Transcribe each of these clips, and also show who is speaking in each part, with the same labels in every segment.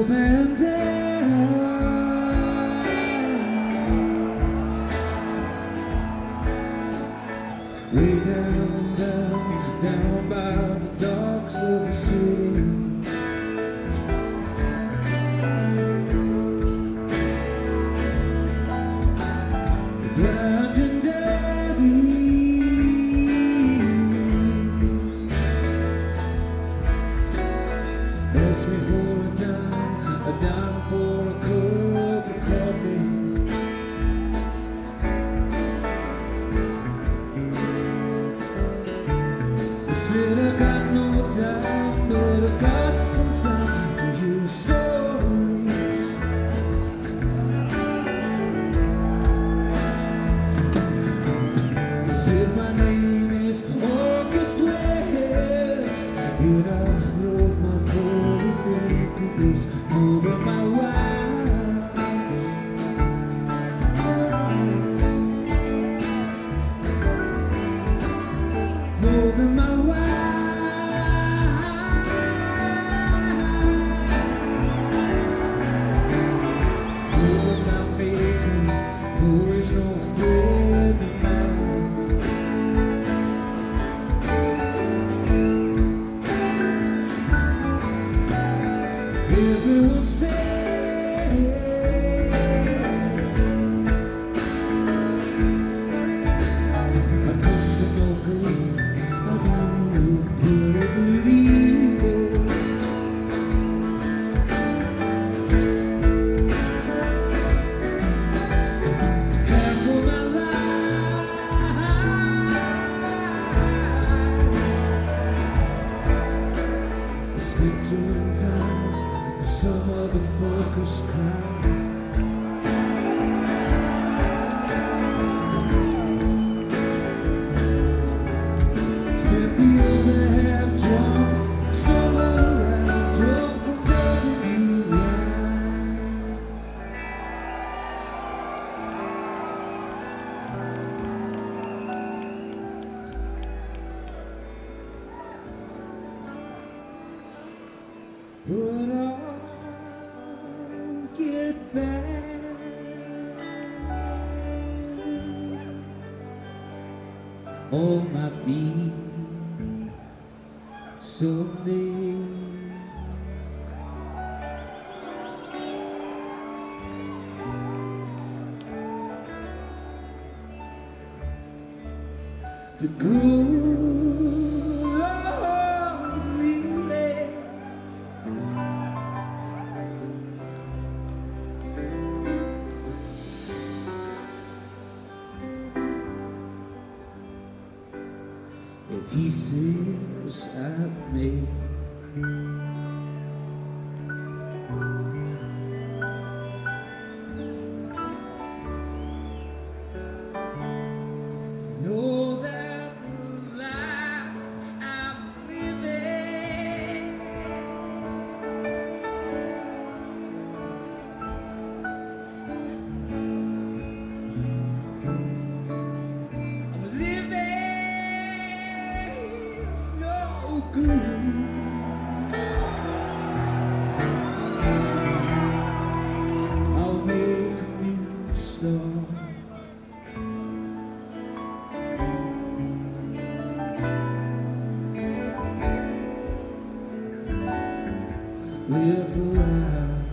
Speaker 1: man down. Way down, down, down by the docks of the city. Blind and deadly. Ask me for a dime for a cup of coffee. I said I got no time, but I got some time to hear a story. I said my name is August West, and I love my babies more than my wife, more than my wife. More than my maker, there is no friend of mine. Everyone said I come to no good, I don't believe it. Half of my life I spent doing time. Some other focus crowd. Spent the other half drunk, stumbling around, drunk and dirty but I'll get back on my feet someday. The good Lord will let if he says I may. Know that the life I'm living is no good. I'll make a new start. Live the life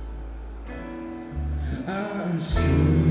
Speaker 1: I should.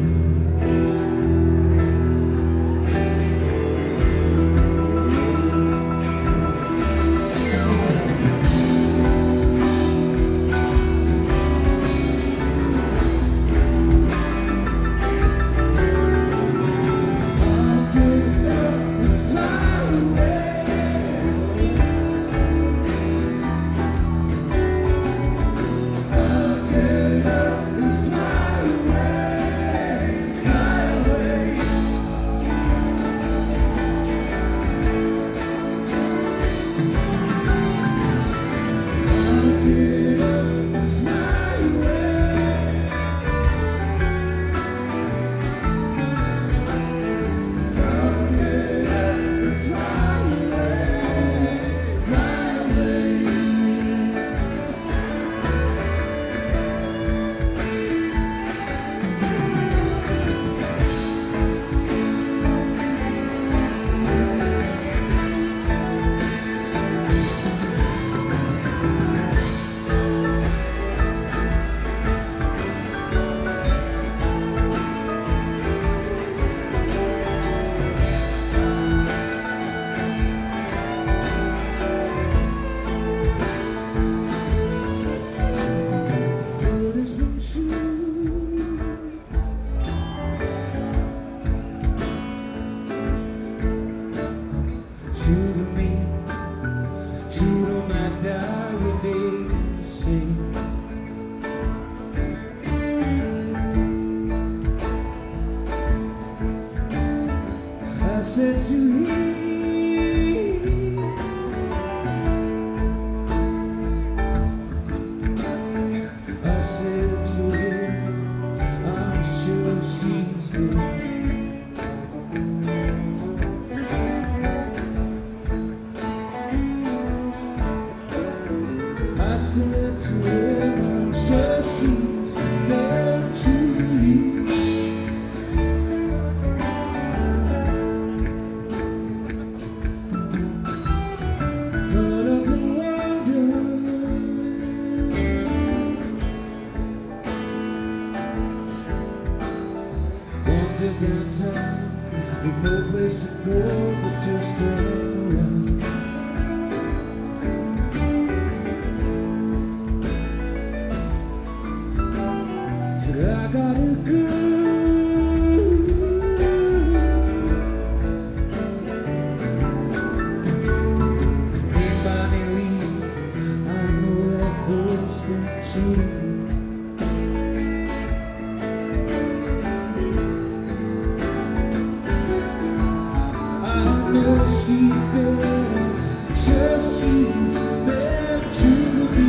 Speaker 1: to hear. I said to him, I'm sure she's been. I said to him, I'm sure she's meant to you. But I've been wandering downtown with no place to go but just to hang around. I got a girl, named Bonnie Lee. I know that husband too. I know she's better, sure she's meant to be.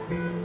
Speaker 1: Thank